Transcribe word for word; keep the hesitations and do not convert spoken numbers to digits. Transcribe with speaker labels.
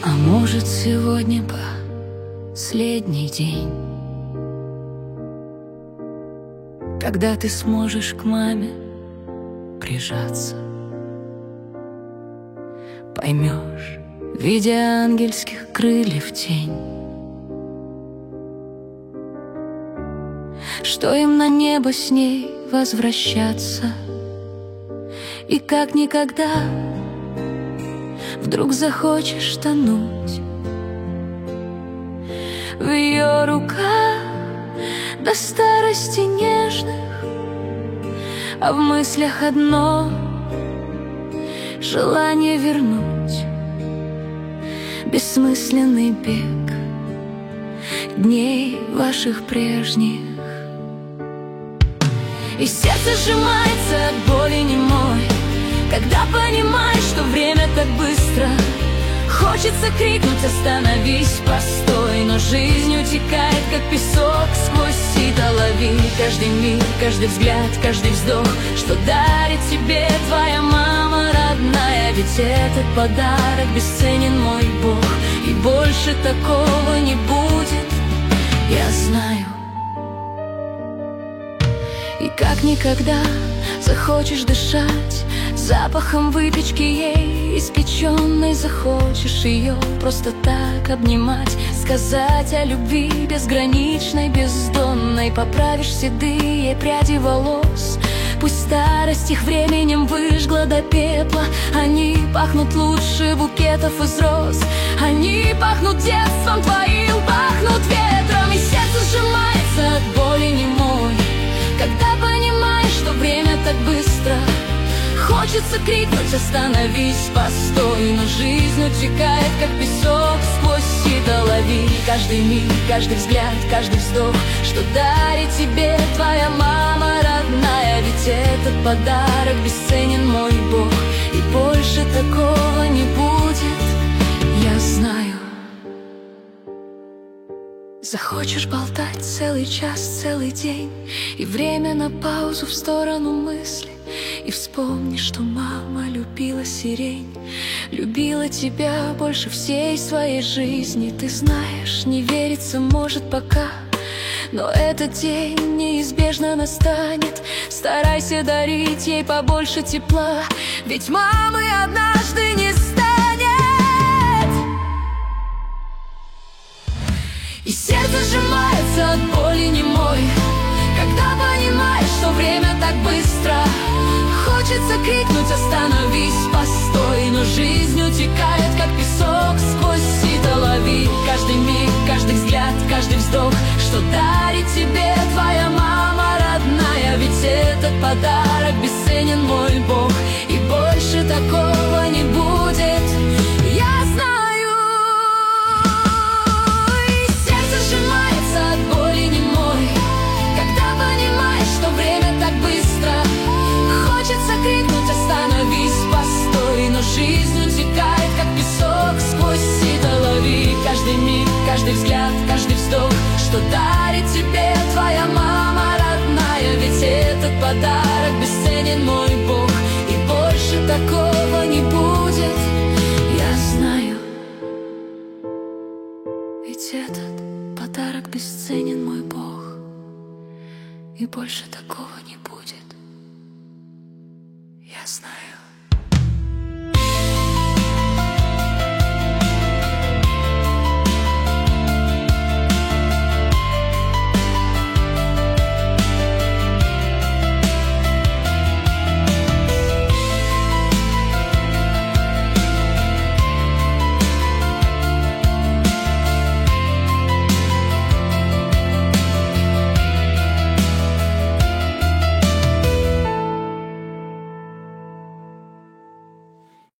Speaker 1: А может, сегодня последний день, когда ты сможешь к маме прижаться, поймешь, видя ангельских крыльев тень, что им на небо с ней возвращаться. И как никогда вдруг захочешь тонуть в ее руках до старости нежных, а в мыслях одно желание вернуть бессмысленный бег дней ваших прежних. И сердце сжимается от боли немой, когда понимаешь, что время так быстро. Хочется крикнуть: остановись, постой, но жизнь утекает, как песок сквозь сито. Лови каждый миг, каждый взгляд, каждый вздох, что дарит тебе твоя мама родная. Ведь этот подарок бесценен, мой Бог, и больше такого не будет, я знаю. И как никогда захочешь дышать запахом выпечки ей испеченной, захочешь ее просто так обнимать, сказать о любви безграничной, бездонной. Поправишь седые пряди волос, пусть старость их временем выжгла до пепла. Они пахнут лучше букетов из роз, они пахнут детством твоим, пахнут ветром. И сердце сжимается от боли немой, когда понимаешь, что время так быстро. Хочется крикнуть: остановись, постой, но жизнь утекает, как песок сквозь сито. Лови каждый миг, каждый взгляд, каждый вздох, что дарит тебе твоя мама родная. Ведь этот подарок бесценен, мой Бог, и больше такого не будет, я знаю. Захочешь болтать целый час, целый день, и время на паузу в сторону мысли. И вспомни, что мама любила сирень, любила тебя больше всей своей жизни. Ты знаешь, не верится, может, пока, но этот день неизбежно настанет. Старайся дарить ей побольше тепла, ведь мамы однажды не станет. И сердце сжимается от боли немой, когда понимаешь, что время так быстро. Хочется крикнуть: остановись, постой, но жизнь утекает, как песок сквозь сито. Лови каждый миг, каждый взгляд, каждый вздох, что дарит тебе твоя мама родная. Ведь этот подарок бесценен, мой Бог, и больше такого не будет, я знаю. И сердце сжимается от боли немой, когда понимаешь, что время так быстро. Хочется крикнуть: остановись, постой, но жизнь утекает, как песок сквозь сито. Лови каждый миг, каждый взгляд, каждый вздох, что дарит тебе твоя мама родная. Ведь этот подарок бесценен, мой Бог, и больше такого не будет, я знаю. Ведь этот подарок бесценен, мой Бог, и больше такого не будет, я знаю.